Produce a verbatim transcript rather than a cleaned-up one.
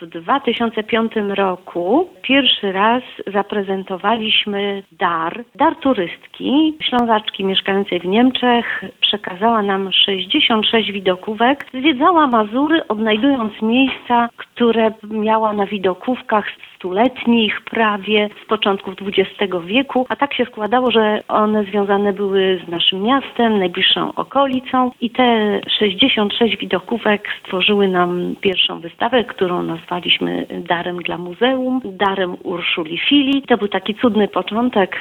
w dwa tysiące piątym roku pierwszy raz zaprezentowaliśmy dar, dar turystki. Ślązaczki mieszkającej w Niemczech przekazała nam sześćdziesiąt sześć widokówek. Zwiedzała Mazury, odnajdując miejsca, które miała na widokówkach stuletnich prawie z początków dwudziestego wieku, a tak się składało, że one związane były z naszym miastem, najbliższą okolicą i te sześćdziesiąt sześć widokówek stworzyły nam pierwszą wystawę, którą nazwaliśmy Darem dla Muzeum, Darem Urszuli Fili. To był taki cudny początek.